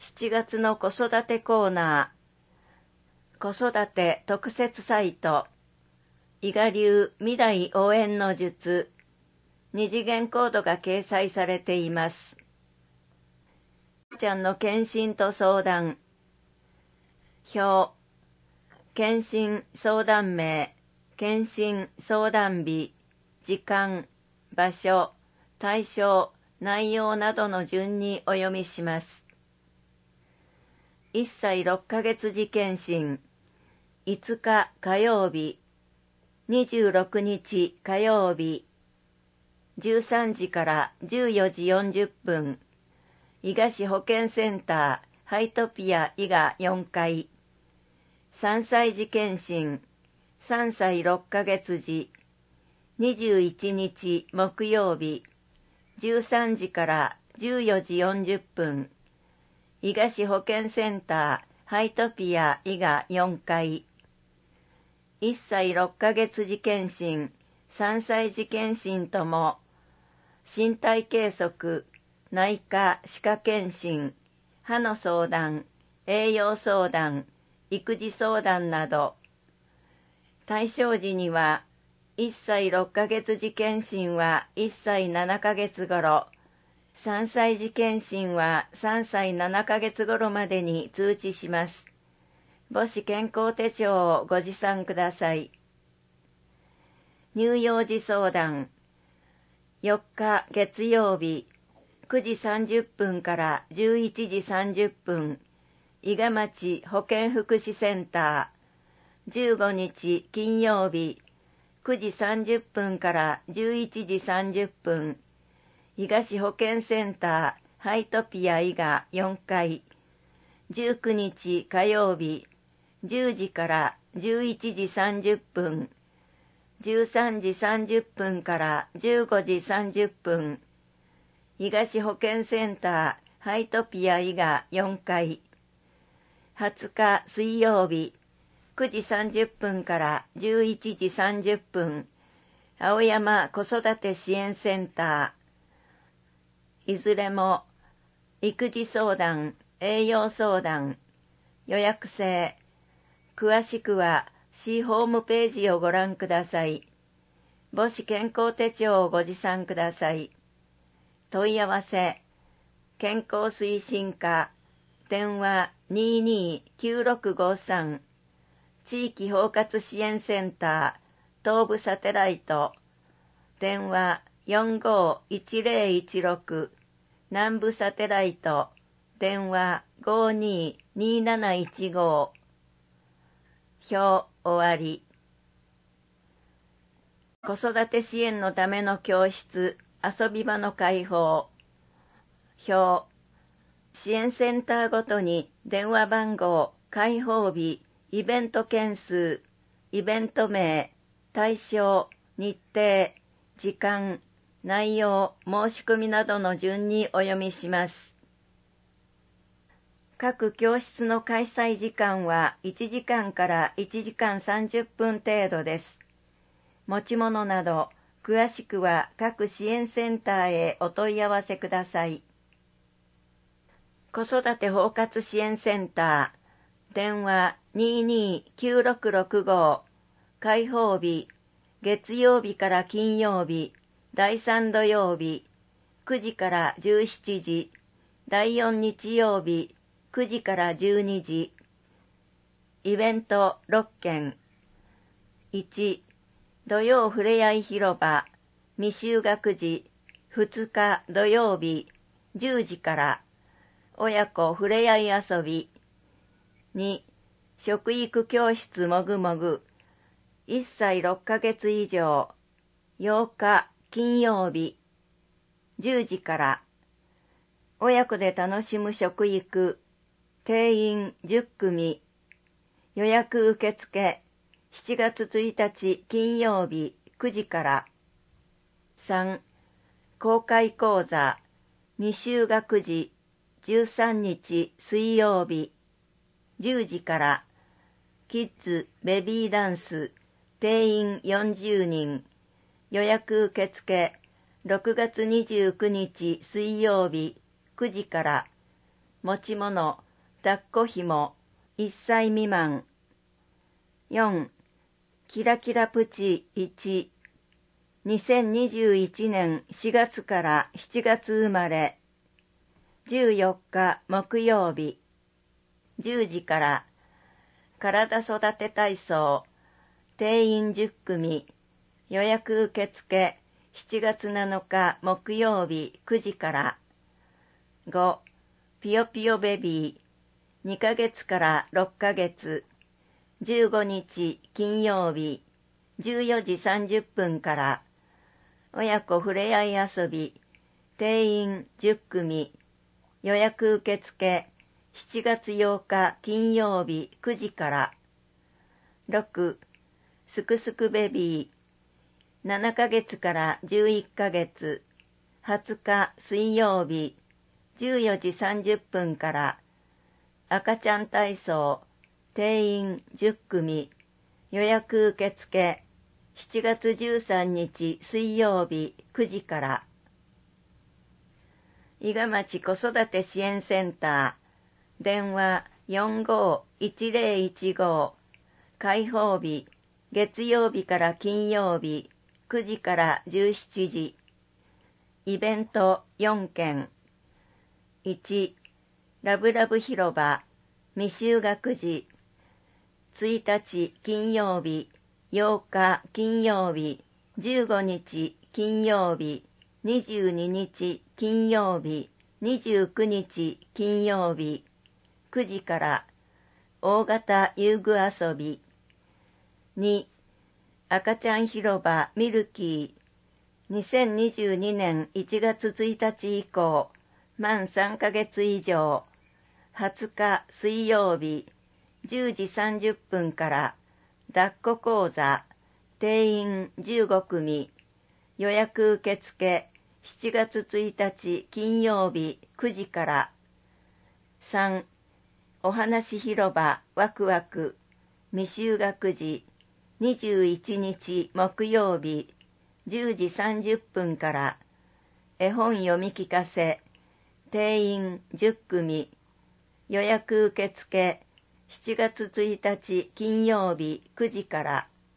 7月の子育てコーナー、子育て特設サイト、伊賀流未来応援の術、二次元コードが掲載されています。ちゃんの検診と相談。表、検診相談名、検診相談日、時間、場所、対象、内容などの順にお読みします。1歳6ヶ月時検診、5日火曜日、26日火曜日、13時から14時40分、伊賀市保健センター、ハイトピア伊賀4階、3歳児検診、3歳6ヶ月時、21日木曜日、13時から14時40分、伊賀市保健センター、ハイトピア伊賀4階、1歳6ヶ月時検診、3歳児検診とも、身体計測、内科歯科検診、歯の相談、栄養相談、育児相談など、対象時には、1歳6ヶ月時検診は1歳7ヶ月頃、3歳児検診は3歳7ヶ月頃までに通知します。母子健康手帳をご持参ください。乳幼児相談。4日月曜日、9時30分から11時30分、伊賀町保健福祉センター。15日金曜日、9時30分から11時30分、伊賀市保健センター、ハイトピア伊賀4階。19日火曜日、10時から11時30分、13時30分から15時30分、伊賀市保健センター、ハイトピア伊賀4階。20日水曜日、9時30分から11時30分、青山子育て支援センター。いずれも、育児相談、栄養相談、予約制。詳しくは、市ホームページをご覧ください。母子健康手帳をご持参ください。問い合わせ、健康推進課、電話229653、地域包括支援センター、東部サテライト、電話451016、南部サテライト、電話522715。表終わり。子育て支援のための教室、遊び場の開放。表。支援センターごとに電話番号、開放日、イベント件数、イベント名、対象、日程、時間、内容、申し込みなどの順にお読みします。各教室の開催時間は1時間から1時間30分程度です。持ち物など、詳しくは各支援センターへお問い合わせください。子育て包括支援センター、電話229665、開放日、月曜日から金曜日、第3土曜日、9時から17時、第4日曜日、9時から12時。イベント6件。1、土曜ふれあい広場、未就学児、2日土曜日、10時から、親子ふれあい遊び。2、食育教室もぐもぐ、1歳6ヶ月以上、8日金曜日、10時から、親子で楽しむ食育、定員10組、予約受付、7月1日金曜日9時から。3、公開講座、未就学児、13日水曜日、10時から、キッズベビーダンス、定員40人、予約受付、6月29日水曜日9時から、 持ち物、抱っこ紐、1歳未満。4. キラキラプチ1、2021年4月から7月生まれ、14日木曜日、10時から体育て体操、定員10組、予約受付、7月7日木曜日9時から。5. ピヨピヨベビー、2ヶ月から6ヶ月、15日金曜日、14時30分から。親子ふれあい遊び、定員10組、予約受付、7月8日金曜日9時から。6. すくすくベビー、7ヶ月から11ヶ月、20日水曜日、14時30分から。赤ちゃん体操、定員10組、予約受付、7月13日水曜日9時から。伊賀町子育て支援センター、電話 45-1015、開放日、月曜日から金曜日、9時から17時。イベント4件。1、ラブラブ広場、未就学児、1日金曜日、8日金曜日、15日金曜日、22日金曜日、29日金曜日、9時から大型遊具遊び。2、赤ちゃん広場ミルキー、2022年1月1日以降、満3ヶ月以上、20日水曜日、10時30分から抱っこ講座、定員15組、予約受付、7月1日金曜日9時から。3. お話広場ワクワク、未就学児、21日木曜日、10時30分から。絵本読み聞かせ、定員10組、予約受付、7月1日金曜日9時から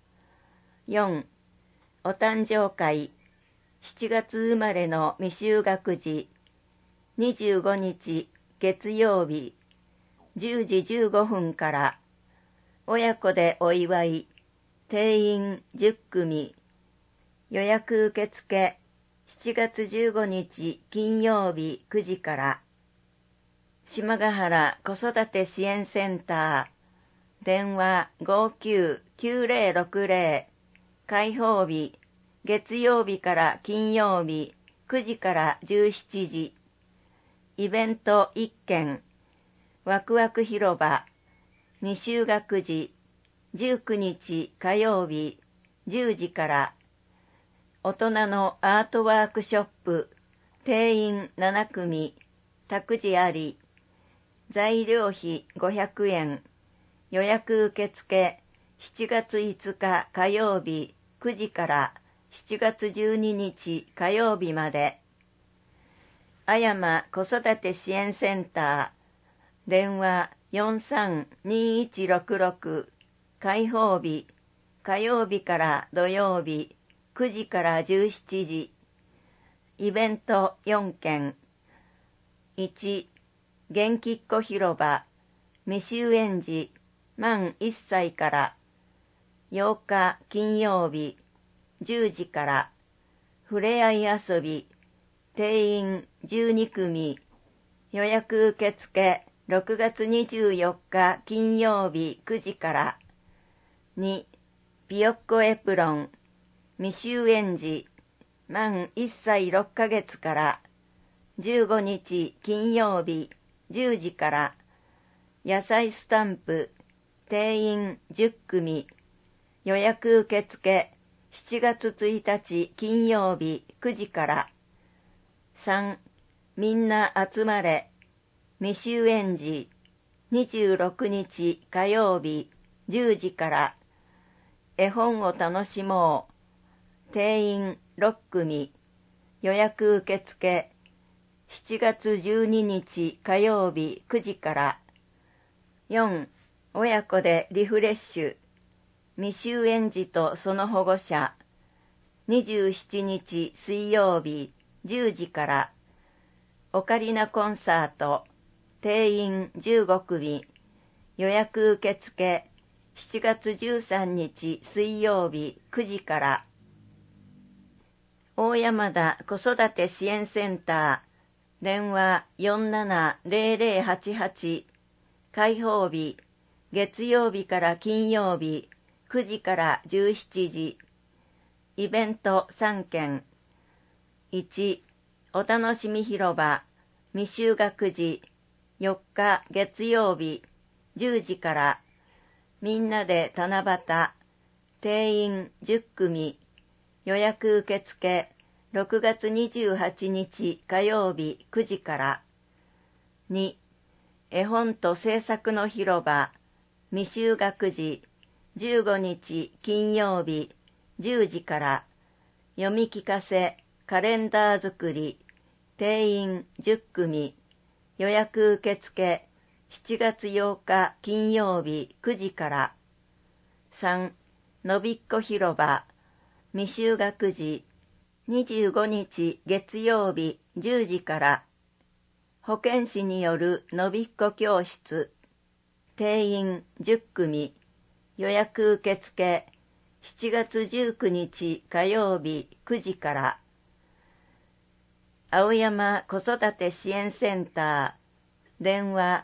。4. お誕生会、7月生まれの未就学児、25日月曜日、10時15分から。親子でお祝い、定員10組、予約受付、7月15日金曜日9時から。島ヶ原子育て支援センター、電話 59-9060、開放日、月曜日から金曜日、9時から17時。イベント1件、ワクワク広場、未就学児、19日火曜日、10時から。大人のアートワークショップ、定員7組、託児あり、材料費500円、予約受付、7月5日火曜日9時から7月12日火曜日まで。あやま子育て支援センター、電話 43-2166、開放日、火曜日から土曜日、9時から17時。イベント4件。1、元気っ子広場、未就園児、満1歳から。8日金曜日、10時から。ふれあい遊び、定員12組、予約受付、6月24日金曜日9時から。2、ピヨッコエプロン、未就園児、満1歳6ヶ月から。15日金曜日10時から。野菜スタンプ、定員10組、予約受付、7月1日金曜日9時から。3. みんな集まれ、未就園児、26日火曜日10時から。絵本を楽しもう、定員6組、予約受付、 7月12日火曜日9時から。4、親子でリフレッシュ。未就園児とその保護者。27日水曜日10時から。オカリナコンサート。定員15組。予約受付。7月13日水曜日9時から。大山田子育て支援センター。電話470088。開放日。月曜日から金曜日9時から17時。イベント3件。1、お楽しみ広場。未就学児。4日月曜日10時から。みんなで七夕。定員10組。予約受付。6月28日火曜日9時から。2、絵本と制作の広場。未就学児。15日金曜日10時から。読み聞かせ、カレンダー作り。定員10組。予約受付。7月8日金曜日9時から。3、のびっこ広場。未就学児。25日月曜日10時から。保健師によるのびっこ教室。定員10組。予約受付。7月19日火曜日9時から。青山子育て支援センター。電話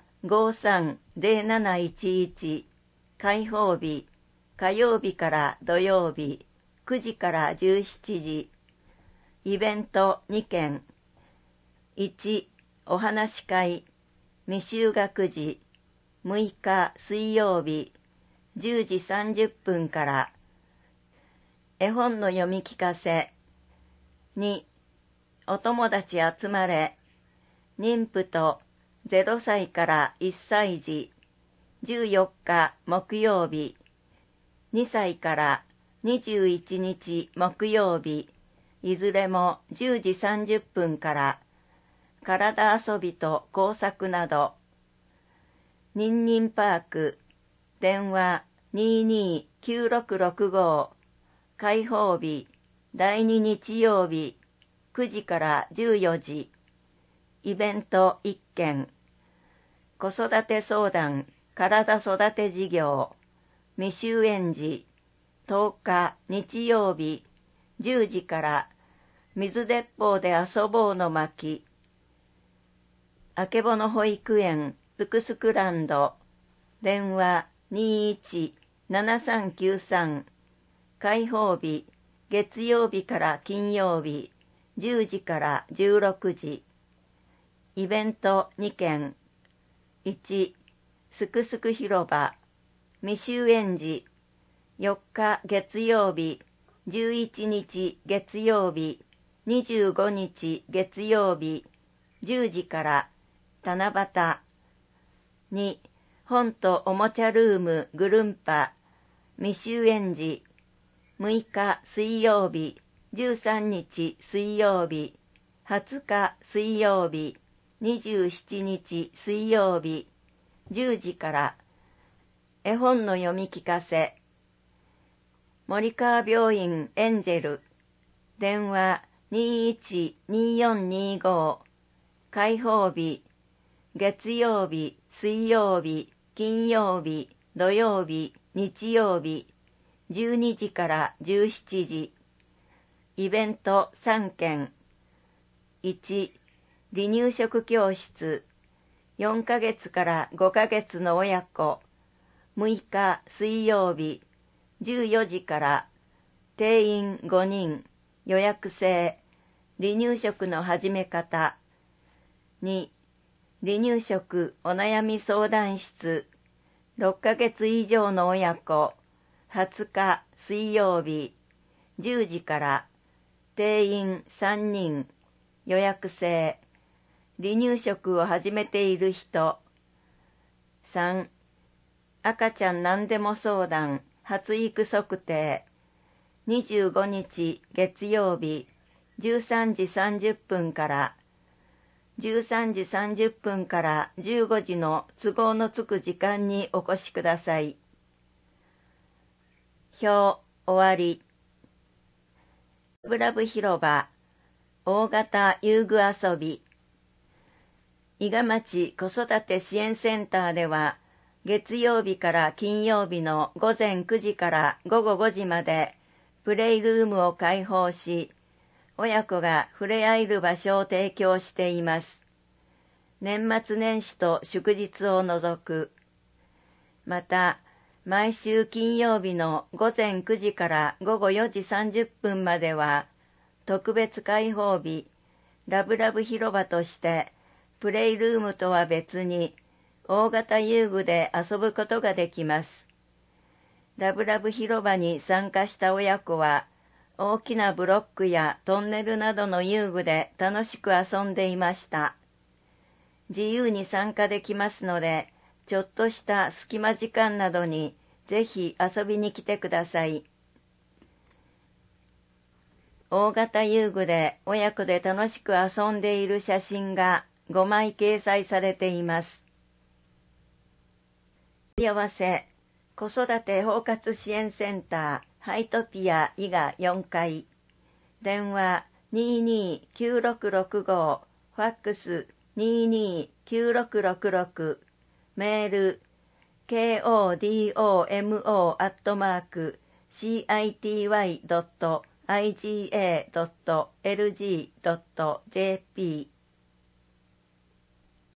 530711。開放日。火曜日から土曜日9時から17時。イベント2件。1、お話し会。未就学児。6日水曜日10時30分から。絵本の読み聞かせ。2、お友達集まれ。妊婦と0歳から1歳児。14日木曜日。2歳から21日木曜日。いずれも10時30分から。体遊びと工作など。ニンニンパーク。電話229665。開放日。第2日曜日。9時から14時。イベント1件。子育て相談、体育て事業。未就園児。10日日曜日。10時から。水鉄砲で遊ぼうの巻。あけぼの保育園。すくすくランド。電話217393。開放日。月曜日から金曜日。10時から16時。イベント2件。1、すくすく広場。未就園児。4日月曜日。11日月曜日。25日月曜日。10時から。七夕。2、本とおもちゃルームぐるんぱ。未就園児。6日水曜日。13日水曜日。20日水曜日。27日水曜日。10時から。絵本の読み聞かせ。森川病院エンジェル。電話212425。開放日。月曜日、水曜日、金曜日、土曜日、日曜日。12時から17時。イベント3件。1、離乳食教室。4ヶ月から5ヶ月の親子。6日水曜日。14時から。定員5人。予約制。離乳食の始め方。2、離乳食お悩み相談室。6ヶ月以上の親子。20日水曜日。10時から。定員3人。予約制。離乳食を始めている人。3、赤ちゃん何でも相談。発育測定。25日月曜日。13時30分から。 13時30分から15時の都合のつく時間にお越しください。表終わり。ラブラブ広場大型遊具遊び。伊賀町子育て支援センターでは、月曜日から金曜日の午前9時から午後5時までプレイルームを開放し、親子が触れ合える場所を提供しています。年末年始と祝日を除く。また、毎週金曜日の午前9時から午後4時30分までは、特別開放日、ラブラブ広場として、プレイルームとは別に、大型遊具で遊ぶことができます。ラブラブ広場に参加した親子は、大きなブロックやトンネルなどの遊具で楽しく遊んでいました。自由に参加できますので、ちょっとした隙間時間などにぜひ遊びに来てください。大型遊具で親子で楽しく遊んでいる写真が5枚掲載されています。問い合わせ、子育て包括支援センターハイトピア伊賀4階、電話229665、ファックス229666、メール kodomo@city.iga.lg.jp